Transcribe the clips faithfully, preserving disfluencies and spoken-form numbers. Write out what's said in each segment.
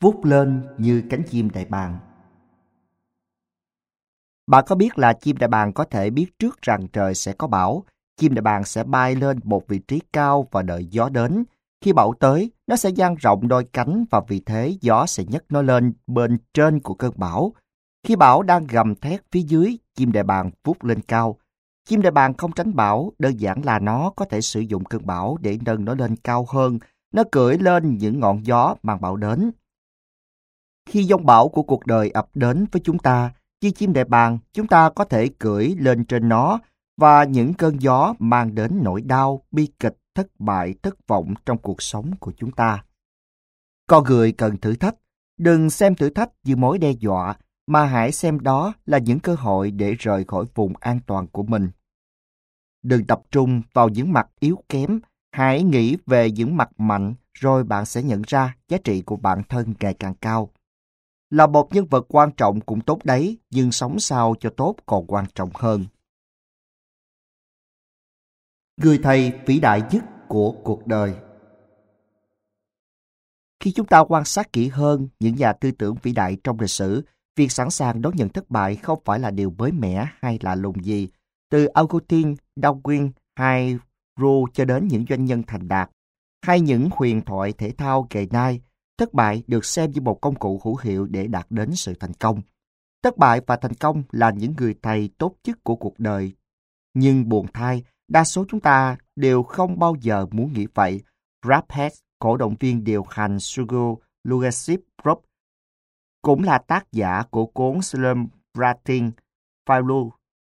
vút lên như cánh chim đại bàng. Bạn có biết là chim đại bàng có thể biết trước rằng trời sẽ có bão? Chim đại bàng sẽ bay lên một vị trí cao và đợi gió đến. Khi bão tới, nó sẽ dang rộng đôi cánh và vì thế gió sẽ nhấc nó lên bên trên của cơn bão. Khi bão đang gầm thét phía dưới, chim đại bàng vút lên cao. Chim đại bàng không tránh bão, đơn giản là nó có thể sử dụng cơn bão để nâng nó lên cao hơn. Nó cưỡi lên những ngọn gió mang bão đến. Khi giông bão của cuộc đời ập đến với chúng ta, như chim đại bàng, chúng ta có thể cưỡi lên trên nó và những cơn gió mang đến nỗi đau, bi kịch, thất bại, thất vọng trong cuộc sống của chúng ta. Con người cần thử thách. Đừng xem thử thách như mối đe dọa, mà hãy xem đó là những cơ hội để rời khỏi vùng an toàn của mình. Đừng tập trung vào những mặt yếu kém, hãy nghĩ về những mặt mạnh, rồi bạn sẽ nhận ra giá trị của bản thân ngày càng cao. Là một nhân vật quan trọng cũng tốt đấy, nhưng sống sao cho tốt còn quan trọng hơn. Người thầy vĩ đại nhất của cuộc đời. Khi chúng ta quan sát kỹ hơn những nhà tư tưởng vĩ đại trong lịch sử, việc sẵn sàng đón nhận thất bại không phải là điều mới mẻ hay lạ lùng gì. Từ Augustin, Darwin hay Rousseau cho đến những doanh nhân thành đạt, hay những huyền thoại thể thao ngày nay, thất bại được xem như một công cụ hữu hiệu để đạt đến sự thành công. Thất bại và thành công là những người thầy tốt nhất của cuộc đời. Nhưng buồn thay, đa số chúng ta đều không bao giờ muốn nghĩ vậy. Brad Pitt, cổ động viên điều hành Sugar Leadership Group, cũng là tác giả của cuốn Celebrating Failure.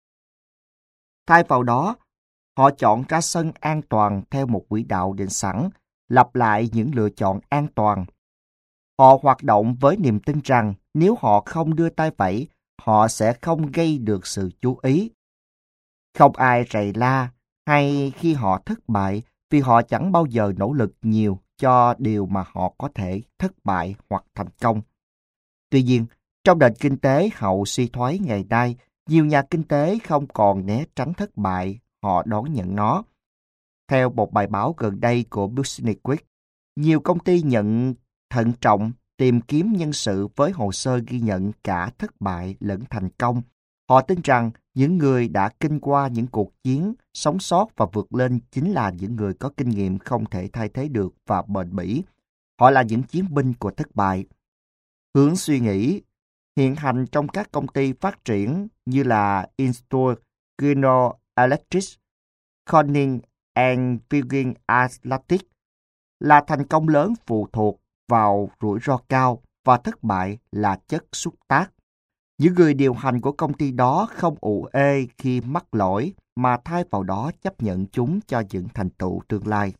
Thay vào đó, họ chọn ra sân an toàn theo một quỹ đạo định sẵn, lặp lại những lựa chọn an toàn. Họ hoạt động với niềm tin rằng nếu họ không đưa tay vẫy, họ sẽ không gây được sự chú ý. Không ai rầy la hay khi họ thất bại vì họ chẳng bao giờ nỗ lực nhiều cho điều mà họ có thể thất bại hoặc thành công. Tuy nhiên, trong nền kinh tế hậu suy thoái ngày nay, nhiều nhà kinh tế không còn né tránh thất bại, họ đón nhận nó. Theo một bài báo gần đây của Business Week, nhiều công ty nhận thận trọng tìm kiếm nhân sự với hồ sơ ghi nhận cả thất bại lẫn thành công. Họ tin rằng những người đã kinh qua những cuộc chiến, sống sót và vượt lên chính là những người có kinh nghiệm không thể thay thế được và bền bỉ. Họ là những chiến binh của thất bại. Hướng suy nghĩ hiện hành trong các công ty phát triển như là Intel, General Electric, Corning and Virgin Atlantic là thành công lớn phụ thuộc vào rủi ro cao và thất bại là chất xúc tác. Những người điều hành của công ty đó không ụ ê khi mắc lỗi mà thay vào đó chấp nhận chúng cho những thành tựu tương lai.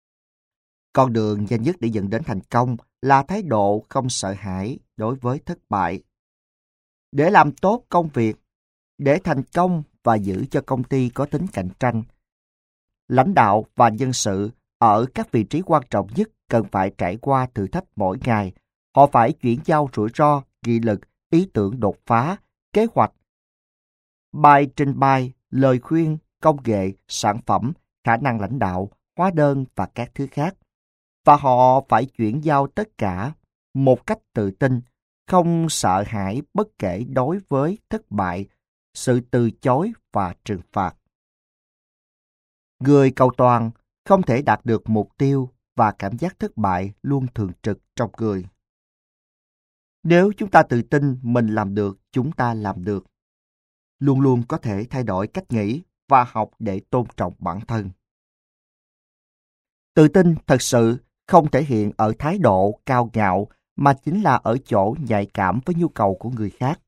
Con đường nhanh nhất để dẫn đến thành công là thái độ không sợ hãi đối với thất bại. Để làm tốt công việc, để thành công và giữ cho công ty có tính cạnh tranh, lãnh đạo và nhân sự ở các vị trí quan trọng nhất cần phải trải qua thử thách mỗi ngày. Họ phải chuyển giao rủi ro, nghị lực, ý tưởng đột phá, kế hoạch, bài trình bày, lời khuyên, công nghệ, sản phẩm, khả năng lãnh đạo, hóa đơn và các thứ khác. Và họ phải chuyển giao tất cả một cách tự tin, không sợ hãi bất kể đối với thất bại, sự từ chối và trừng phạt. Người cầu toàn không thể đạt được mục tiêu và cảm giác thất bại luôn thường trực trong người. Nếu chúng ta tự tin mình làm được, chúng ta làm được. Luôn luôn có thể thay đổi cách nghĩ và học để tôn trọng bản thân. Tự tin thật sự không thể hiện ở thái độ cao ngạo mà chính là ở chỗ nhạy cảm với nhu cầu của người khác.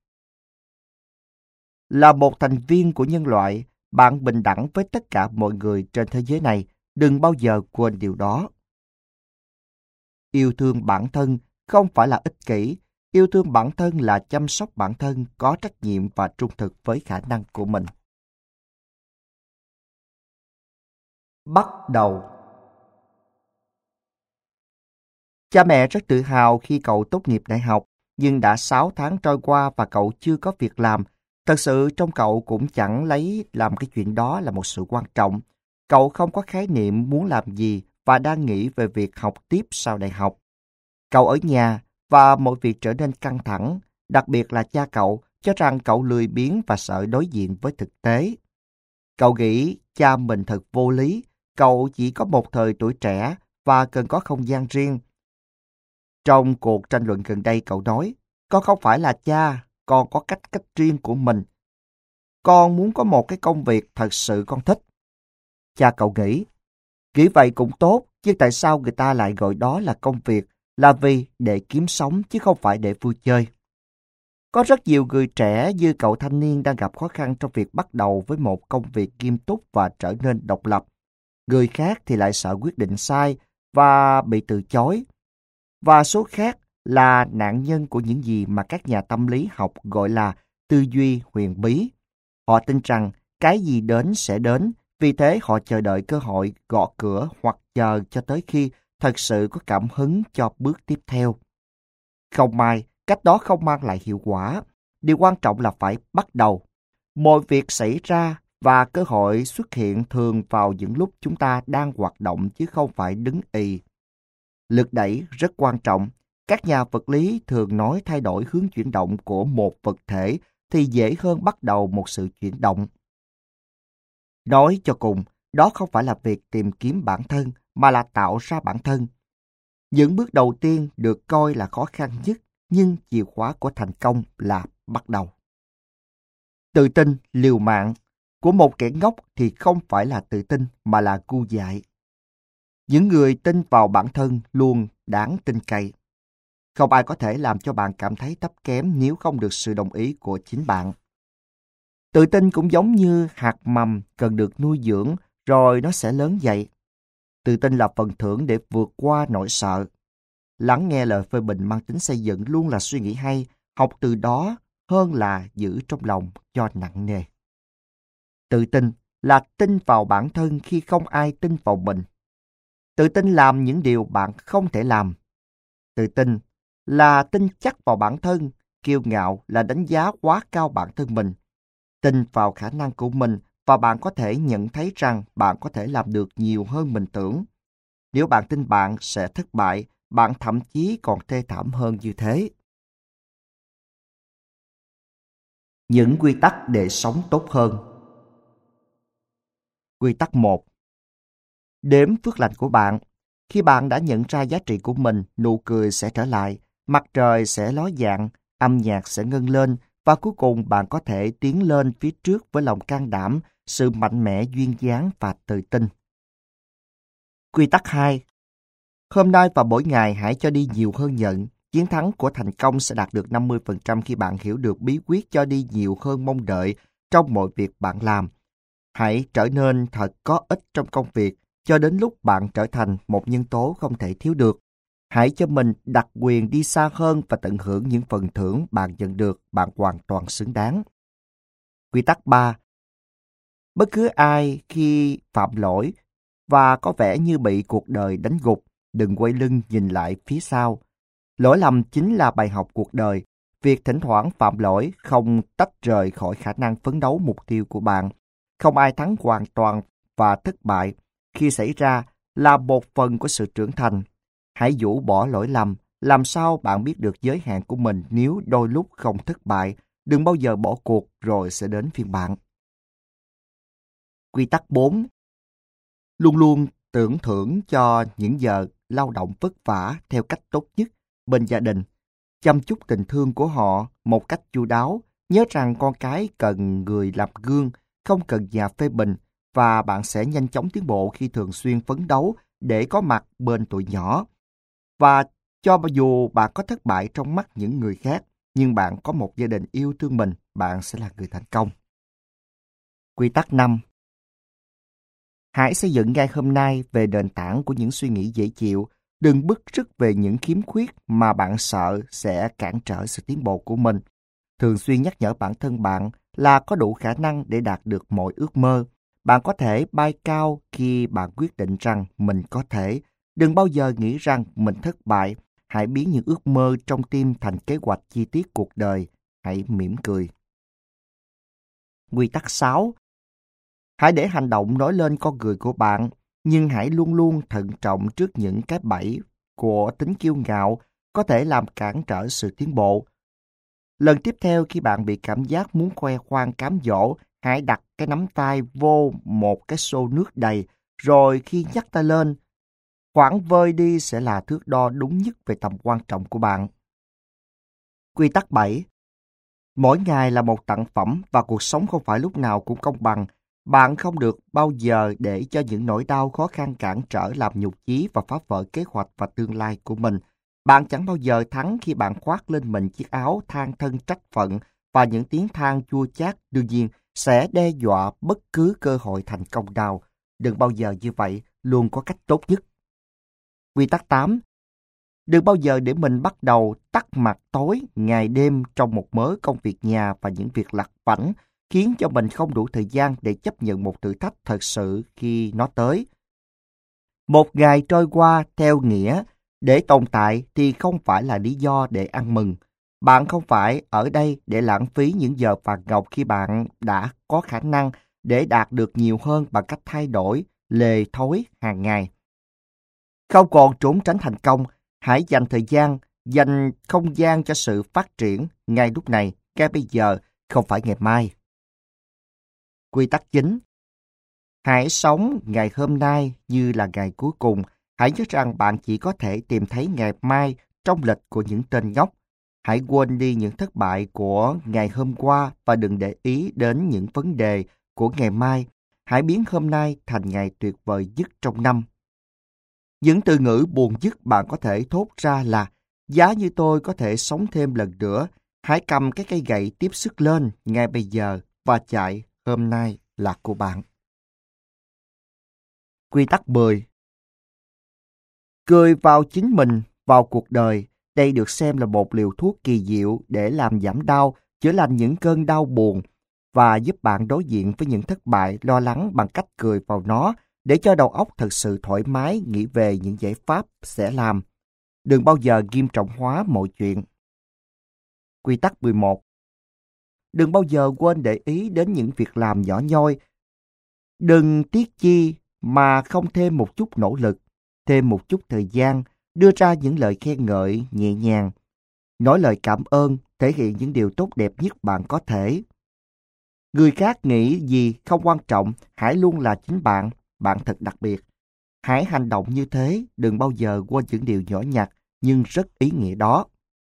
Là một thành viên của nhân loại, bạn bình đẳng với tất cả mọi người trên thế giới này. Đừng bao giờ quên điều đó. Yêu thương bản thân không phải là ích kỷ. Yêu thương bản thân là chăm sóc bản thân, có trách nhiệm và trung thực với khả năng của mình. Bắt đầu. Cha mẹ rất tự hào khi cậu tốt nghiệp đại học, nhưng đã sáu tháng trôi qua và cậu chưa có việc làm. Thật sự trong cậu cũng chẳng lấy làm cái chuyện đó là một sự quan trọng. Cậu không có khái niệm muốn làm gì và đang nghĩ về việc học tiếp sau đại học. Cậu ở nhà và mọi việc trở nên căng thẳng, đặc biệt là cha cậu cho rằng cậu lười biếng và sợ đối diện với thực tế. Cậu nghĩ cha mình thật vô lý, cậu chỉ có một thời tuổi trẻ và cần có không gian riêng. Trong cuộc tranh luận gần đây cậu nói, con không phải là cha, con có cách cách riêng của mình. Con muốn có một cái công việc thật sự con thích. Cha cậu nghĩ, nghĩ vậy cũng tốt, chứ tại sao người ta lại gọi đó là công việc, là vì để kiếm sống chứ không phải để vui chơi. Có rất nhiều người trẻ như cậu thanh niên đang gặp khó khăn trong việc bắt đầu với một công việc nghiêm túc và trở nên độc lập. Người khác thì lại sợ quyết định sai và bị từ chối. Và số khác là nạn nhân của những gì mà các nhà tâm lý học gọi là tư duy huyền bí. Họ tin rằng cái gì đến sẽ đến, vì thế họ chờ đợi cơ hội gõ cửa hoặc chờ cho tới khi thật sự có cảm hứng cho bước tiếp theo. Không may, cách đó không mang lại hiệu quả. Điều quan trọng là phải bắt đầu. Mọi việc xảy ra và cơ hội xuất hiện thường vào những lúc chúng ta đang hoạt động chứ không phải đứng ì. Lực đẩy rất quan trọng. Các nhà vật lý thường nói thay đổi hướng chuyển động của một vật thể thì dễ hơn bắt đầu một sự chuyển động. Nói cho cùng, đó không phải là việc tìm kiếm bản thân, mà là tạo ra bản thân. Những bước đầu tiên được coi là khó khăn nhất, nhưng chìa khóa của thành công là bắt đầu. Tự tin, liều mạng của một kẻ ngốc thì không phải là tự tin mà là ngu dại. Những người tin vào bản thân luôn đáng tin cậy. Không ai có thể làm cho bạn cảm thấy thấp kém nếu không được sự đồng ý của chính bạn. Tự tin cũng giống như hạt mầm cần được nuôi dưỡng rồi nó sẽ lớn dậy. Tự tin là phần thưởng để vượt qua nỗi sợ. Lắng nghe lời phê bình mang tính xây dựng luôn là suy nghĩ hay, học từ đó hơn là giữ trong lòng cho nặng nề. Tự tin là tin vào bản thân khi không ai tin vào mình. Tự tin làm những điều bạn không thể làm. Tự tin là tin chắc vào bản thân, kiêu ngạo là đánh giá quá cao bản thân mình. Tin vào khả năng của mình và bạn có thể nhận thấy rằng bạn có thể làm được nhiều hơn mình tưởng. Nếu bạn tin bạn sẽ thất bại, bạn thậm chí còn thê thảm hơn như thế. Những quy tắc để sống tốt hơn. Quy tắc một. Đếm phước lành của bạn. Khi bạn đã nhận ra giá trị của mình, nụ cười sẽ trở lại, mặt trời sẽ ló dạng, âm nhạc sẽ ngân lên và cuối cùng bạn có thể tiến lên phía trước với lòng can đảm, sự mạnh mẽ duyên dáng và tự tin. Quy tắc hai. Hôm nay và mỗi ngày hãy cho đi nhiều hơn nhận. Chiến thắng của thành công sẽ đạt được năm mươi phần trăm khi bạn hiểu được bí quyết cho đi nhiều hơn mong đợi trong mọi việc bạn làm. Hãy trở nên thật có ích trong công việc cho đến lúc bạn trở thành một nhân tố không thể thiếu được. Hãy cho mình đặc quyền đi xa hơn và tận hưởng những phần thưởng bạn nhận được, bạn hoàn toàn xứng đáng. Quy tắc ba. Bất cứ ai khi phạm lỗi và có vẻ như bị cuộc đời đánh gục, đừng quay lưng nhìn lại phía sau. Lỗi lầm chính là bài học cuộc đời. Việc thỉnh thoảng phạm lỗi không tách rời khỏi khả năng phấn đấu mục tiêu của bạn. Không ai thắng hoàn toàn và thất bại khi xảy ra là một phần của sự trưởng thành. Hãy rũ bỏ lỗi lầm. Làm sao bạn biết được giới hạn của mình nếu đôi lúc không thất bại? Đừng bao giờ bỏ cuộc rồi sẽ đến phiên bạn. Quy tắc bốn. Luôn luôn tưởng thưởng cho những giờ lao động vất vả theo cách tốt nhất bên gia đình. Chăm chút tình thương của họ một cách chu đáo. Nhớ rằng con cái cần người làm gương, không cần nhà phê bình, và bạn sẽ nhanh chóng tiến bộ khi thường xuyên phấn đấu để có mặt bên tụi nhỏ. Và cho dù bạn có thất bại trong mắt những người khác, nhưng bạn có một gia đình yêu thương mình, bạn sẽ là người thành công. Quy tắc năm. Hãy xây dựng ngay hôm nay về nền tảng của những suy nghĩ dễ chịu. Đừng bứt rứt về những khiếm khuyết mà bạn sợ sẽ cản trở sự tiến bộ của mình. Thường xuyên nhắc nhở bản thân bạn là có đủ khả năng để đạt được mọi ước mơ. Bạn có thể bay cao khi bạn quyết định rằng mình có thể. Đừng bao giờ nghĩ rằng mình thất bại. Hãy biến những ước mơ trong tim thành kế hoạch chi tiết cuộc đời. Hãy mỉm cười. Quy tắc sáu. Hãy để hành động nói lên con người của bạn, nhưng hãy luôn luôn thận trọng trước những cái bẫy của tính kiêu ngạo có thể làm cản trở sự tiến bộ. Lần tiếp theo khi bạn bị cảm giác muốn khoe khoang cám dỗ, hãy đặt cái nắm tay vô một cái xô nước đầy, rồi khi nhấc tay lên, khoảng vơi đi sẽ là thước đo đúng nhất về tầm quan trọng của bạn. Quy tắc bảy. Mỗi ngày là một tặng phẩm và cuộc sống không phải lúc nào cũng công bằng. Bạn không được bao giờ để cho những nỗi đau khó khăn cản trở làm nhục chí và phá vỡ kế hoạch và tương lai của mình. Bạn chẳng bao giờ thắng khi bạn khoác lên mình chiếc áo than thân trách phận, và những tiếng than chua chát đương nhiên sẽ đe dọa bất cứ cơ hội thành công nào. Đừng bao giờ như vậy, luôn có cách tốt nhất. Quy tắc tám. Đừng bao giờ để mình bắt đầu tắt mặt tối ngày đêm trong một mớ công việc nhà và những việc lặt vãnh, khiến cho mình không đủ thời gian để chấp nhận một thử thách thật sự khi nó tới. Một ngày trôi qua theo nghĩa để tồn tại thì không phải là lý do để ăn mừng. Bạn không phải ở đây để lãng phí những giờ vàng ngọc khi bạn đã có khả năng để đạt được nhiều hơn bằng cách thay đổi lề thói hàng ngày. Không còn trốn tránh thành công, hãy dành thời gian, dành không gian cho sự phát triển ngay lúc này, ngay bây giờ, không phải ngày mai. Quy tắc chín. Hãy sống ngày hôm nay như là ngày cuối cùng. Hãy nhớ rằng bạn chỉ có thể tìm thấy ngày mai trong lịch của những tên ngốc. Hãy quên đi những thất bại của ngày hôm qua và đừng để ý đến những vấn đề của ngày mai. Hãy biến hôm nay thành ngày tuyệt vời nhất trong năm. Những từ ngữ buồn dứt bạn có thể thốt ra là: giá như tôi có thể sống thêm lần nữa. Hãy cầm cái cây gậy tiếp sức lên ngay bây giờ và chạy, hôm nay là của bạn. Quy tắc mười. Cười vào chính mình, vào cuộc đời. Đây được xem là một liều thuốc kỳ diệu để làm giảm đau, chữa lành những cơn đau buồn và giúp bạn đối diện với những thất bại, lo lắng bằng cách cười vào nó, để cho đầu óc thật sự thoải mái nghĩ về những giải pháp sẽ làm. Đừng bao giờ nghiêm trọng hóa mọi chuyện. Quy tắc mười một. Đừng bao giờ quên để ý đến những việc làm nhỏ nhoi. Đừng tiếc chi mà không thêm một chút nỗ lực, thêm một chút thời gian, đưa ra những lời khen ngợi nhẹ nhàng, nói lời cảm ơn, thể hiện những điều tốt đẹp nhất bạn có thể. Người khác nghĩ gì không quan trọng, hãy luôn là chính bạn, bạn thật đặc biệt. Hãy hành động như thế, đừng bao giờ quên những điều nhỏ nhặt nhưng rất ý nghĩa đó.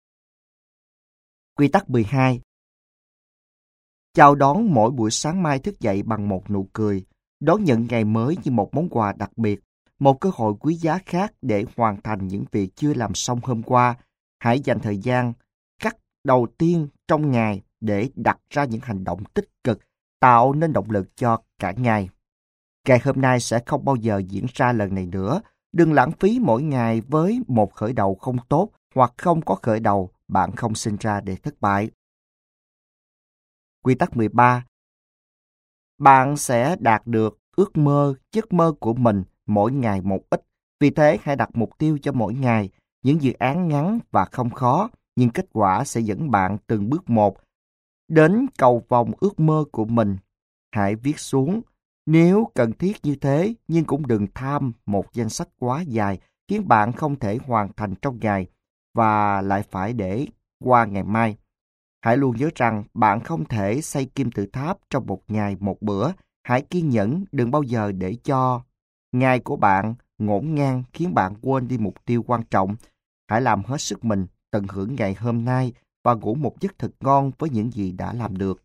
Quy tắc mười hai. Chào đón mỗi buổi sáng mai thức dậy bằng một nụ cười, đón nhận ngày mới như một món quà đặc biệt, một cơ hội quý giá khác để hoàn thành những việc chưa làm xong hôm qua. Hãy dành thời gian cắt đầu tiên trong ngày để đặt ra những hành động tích cực, tạo nên động lực cho cả ngày. Ngày hôm nay sẽ không bao giờ diễn ra lần này nữa. Đừng lãng phí mỗi ngày với một khởi đầu không tốt, hoặc không có khởi đầu, bạn không sinh ra để thất bại. Quy tắc mười ba. Bạn sẽ đạt được ước mơ, giấc mơ của mình mỗi ngày một ít. Vì thế hãy đặt mục tiêu cho mỗi ngày, những dự án ngắn và không khó, nhưng kết quả sẽ dẫn bạn từng bước một đến cầu vòng ước mơ của mình. Hãy viết xuống nếu cần thiết như thế, nhưng cũng đừng tham một danh sách quá dài khiến bạn không thể hoàn thành trong ngày và lại phải để qua ngày mai. Hãy luôn nhớ rằng bạn không thể xây kim tự tháp trong một ngày một bữa. Hãy kiên nhẫn, đừng bao giờ để cho ngày của bạn ngổn ngang khiến bạn quên đi mục tiêu quan trọng. Hãy làm hết sức mình, tận hưởng ngày hôm nay và ngủ một giấc thật ngon với những gì đã làm được.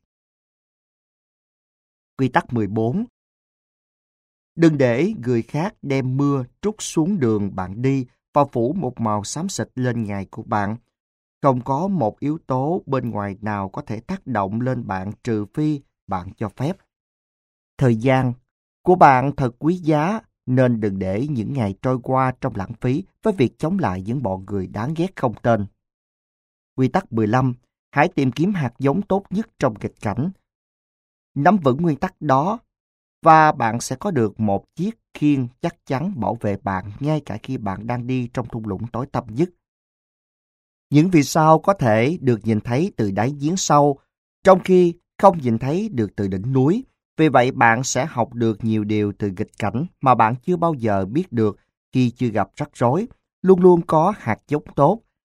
Quy tắc mười bốn. Đừng để người khác đem mưa trút xuống đường bạn đi và phủ một màu xám xịt lên ngày của bạn. Không có một yếu tố bên ngoài nào có thể tác động lên bạn trừ phi bạn cho phép. Thời gian của bạn thật quý giá, nên đừng để những ngày trôi qua trong lãng phí với việc chống lại những bọn người đáng ghét không tên. Quy tắc mười lăm. Hãy tìm kiếm hạt giống tốt nhất trong nghịch cảnh. Nắm vững nguyên tắc đó và bạn sẽ có được một chiếc khiên chắc chắn bảo vệ bạn ngay cả khi bạn đang đi trong thung lũng tối tăm nhất. Những vì sao có thể được nhìn thấy từ đáy giếng sâu, trong khi không nhìn thấy được từ đỉnh núi. Vì vậy bạn sẽ học được nhiều điều từ nghịch cảnh mà bạn chưa bao giờ biết được khi chưa gặp rắc rối. Luôn luôn có hạt giống tốt.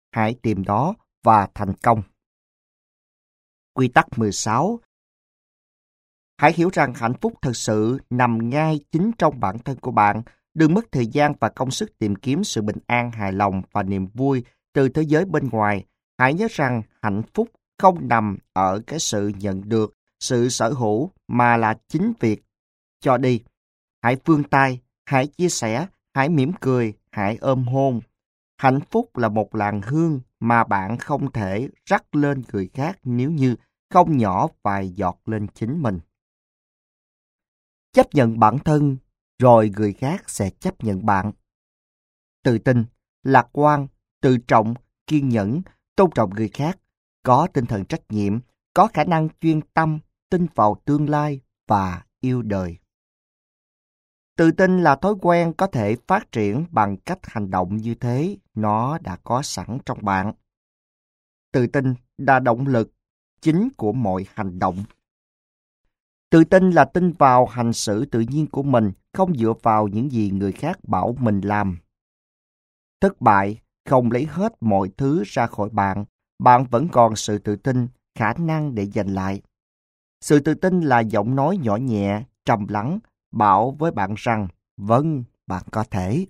hãy tìm đó và thành công. Quy tắc mười sáu. Hãy hiểu rằng hạnh phúc thực sự nằm ngay chính trong bản thân của bạn. Đừng mất thời gian và công sức tìm kiếm sự bình an, hài lòng và niềm vui từ thế giới bên ngoài. Hãy nhớ rằng hạnh phúc không nằm ở cái sự nhận được, sự sở hữu, mà là chính việc cho đi. Hãy vươn tay, hãy chia sẻ, hãy mỉm cười, hãy ôm hôn. Hạnh phúc là một làn hương mà bạn không thể rắc lên người khác nếu như không nhỏ vài giọt lên chính mình. Chấp nhận bản thân, rồi người khác sẽ chấp nhận bạn. Tự tin, lạc quan, tự trọng, kiên nhẫn, tôn trọng người khác, có tinh thần trách nhiệm, có khả năng chuyên tâm, tin vào tương lai và yêu đời. Tự tin là thói quen có thể phát triển bằng cách hành động như thế, nó đã có sẵn trong bạn. Tự tin là động lực chính của mọi hành động. Tự tin là tin vào hành xử tự nhiên của mình, không dựa vào những gì người khác bảo mình làm. Thất bại không lấy hết mọi thứ ra khỏi bạn, bạn vẫn còn sự tự tin, khả năng để giành lại. Sự tự tin là giọng nói nhỏ nhẹ, trầm lắng, bảo với bạn rằng, vâng, bạn có thể.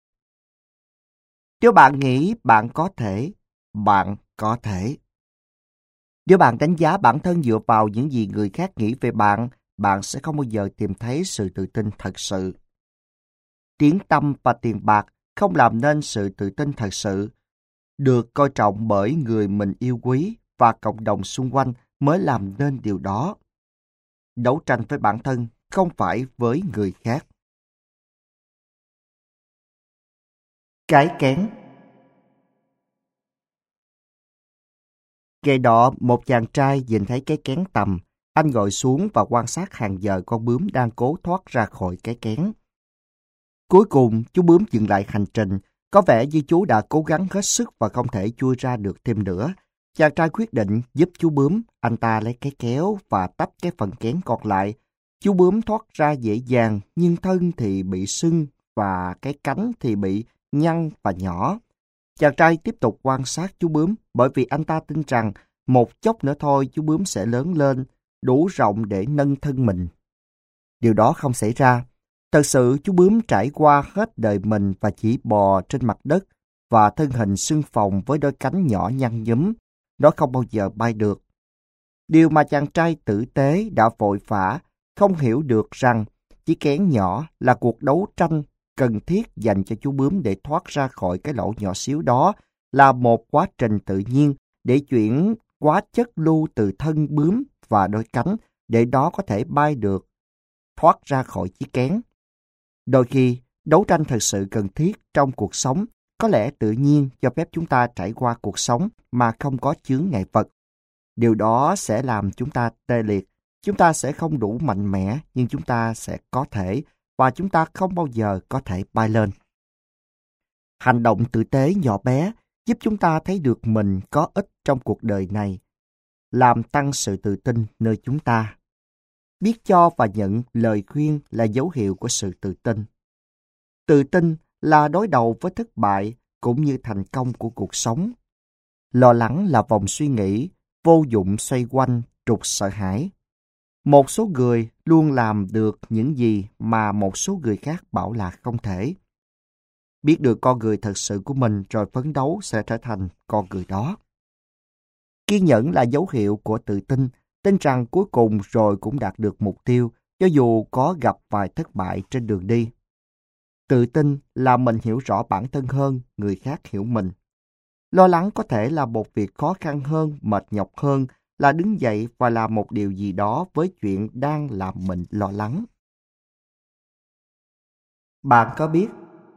Nếu bạn nghĩ bạn có thể, bạn có thể. Nếu bạn đánh giá bản thân dựa vào những gì người khác nghĩ về bạn, bạn sẽ không bao giờ tìm thấy sự tự tin thật sự. Tiếng tăm và tiền bạc không làm nên sự tự tin thật sự. Được coi trọng bởi người mình yêu quý và cộng đồng xung quanh mới làm nên điều đó. Đấu tranh với bản thân, không phải với người khác. Cái kén. Ngày đó, một chàng trai nhìn thấy cái kén tầm. Anh ngồi xuống và quan sát hàng giờ con bướm đang cố thoát ra khỏi cái kén. Cuối cùng, chú bướm dừng lại hành trình. Có vẻ như chú đã cố gắng hết sức và không thể chui ra được thêm nữa. Chàng trai quyết định giúp chú bướm. Anh ta lấy cái kéo và tách cái phần kén còn lại. Chú bướm thoát ra dễ dàng, nhưng thân thì bị sưng và cái cánh thì bị nhăn và nhỏ. Chàng trai tiếp tục quan sát chú bướm bởi vì anh ta tin rằng một chốc nữa thôi chú bướm sẽ lớn lên, đủ rộng để nâng thân mình. Điều đó không xảy ra. Thật sự chú bướm trải qua hết đời mình và chỉ bò trên mặt đất và thân hình sưng phồng với đôi cánh nhỏ nhăn nhúm. Nó không bao giờ bay được. Điều mà chàng trai tử tế đã vội vã không hiểu được rằng chiếc kén nhỏ là cuộc đấu tranh cần thiết dành cho chú bướm để thoát ra khỏi cái lỗ nhỏ xíu đó, là một quá trình tự nhiên để chuyển hóa chất lưu từ thân bướm và đôi cánh để nó có thể bay được, thoát ra khỏi chiếc kén. Đôi khi, đấu tranh thật sự cần thiết trong cuộc sống có lẽ tự nhiên cho phép chúng ta trải qua cuộc sống mà không có chướng ngại vật. Điều đó sẽ làm chúng ta tê liệt. Chúng ta sẽ không đủ mạnh mẽ, nhưng chúng ta sẽ có thể, và chúng ta không bao giờ có thể bay lên. Hành động tử tế nhỏ bé giúp chúng ta thấy được mình có ích trong cuộc đời này, làm tăng sự tự tin nơi chúng ta. Biết cho và nhận lời khuyên là dấu hiệu của sự tự tin. Tự tin là đối đầu với thất bại cũng như thành công của cuộc sống. Lo lắng là vòng suy nghĩ, vô dụng xoay quanh trục sợ hãi. Một số người luôn làm được những gì mà một số người khác bảo là không thể. Biết được con người thật sự của mình rồi phấn đấu sẽ trở thành con người đó. Kiên nhẫn là dấu hiệu của tự tin, tin rằng cuối cùng rồi cũng đạt được mục tiêu, cho dù có gặp vài thất bại trên đường đi. Tự tin là mình hiểu rõ bản thân hơn, người khác hiểu mình. Lo lắng có thể là một việc khó khăn hơn, mệt nhọc hơn, là đứng dậy và làm một điều gì đó với chuyện đang làm mình lo lắng. Bạn có biết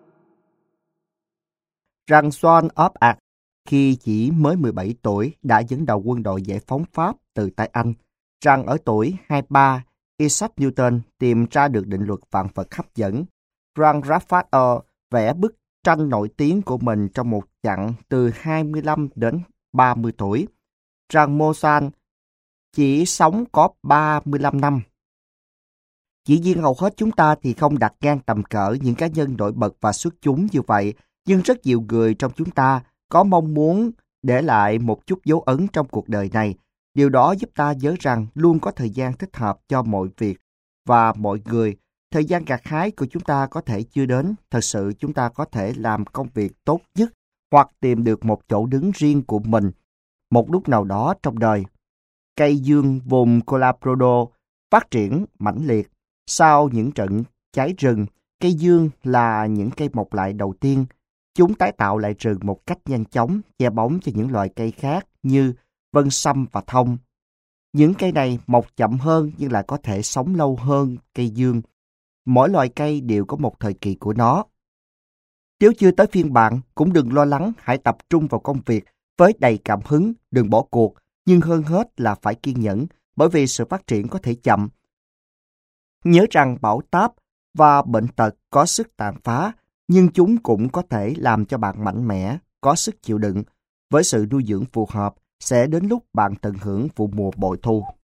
rằng Joan of Arc khi chỉ mới mười bảy tuổi đã dẫn đầu quân đội giải phóng Pháp từ tay Anh, rằng ở tuổi hai mươi ba, Isaac Newton tìm ra được định luật vạn vật hấp dẫn, rằng Raphael vẽ bức tranh nổi tiếng của mình trong một chặng từ hai mươi lăm đến ba mươi tuổi, rằng Mozart chỉ sống có ba mươi lăm năm. Chỉ riêng hầu hết chúng ta thì không đặt ngang tầm cỡ những cá nhân nổi bật và xuất chúng như vậy, nhưng rất nhiều người trong chúng ta có mong muốn để lại một chút dấu ấn trong cuộc đời này. Điều đó giúp ta nhớ rằng luôn có thời gian thích hợp cho mọi việc và mọi người. Thời gian gặt hái của chúng ta có thể chưa đến, thật sự chúng ta có thể làm công việc tốt nhất hoặc tìm được một chỗ đứng riêng của mình một lúc nào đó trong đời. Cây dương vùng Colorado phát triển mãnh liệt. Sau những trận cháy rừng, cây dương là những cây mọc lại đầu tiên. Chúng tái tạo lại rừng một cách nhanh chóng, che bóng cho những loài cây khác như vân sâm và thông. Những cây này mọc chậm hơn nhưng lại có thể sống lâu hơn cây dương. Mỗi loài cây đều có một thời kỳ của nó. Nếu chưa tới phiên bạn, cũng đừng lo lắng, hãy tập trung vào công việc với đầy cảm hứng, đừng bỏ cuộc, nhưng hơn hết là phải kiên nhẫn, bởi vì sự phát triển có thể chậm. Nhớ rằng bão táp và bệnh tật có sức tàn phá, nhưng chúng cũng có thể làm cho bạn mạnh mẽ, có sức chịu đựng. Với sự nuôi dưỡng phù hợp, sẽ đến lúc bạn tận hưởng vụ mùa bội thu.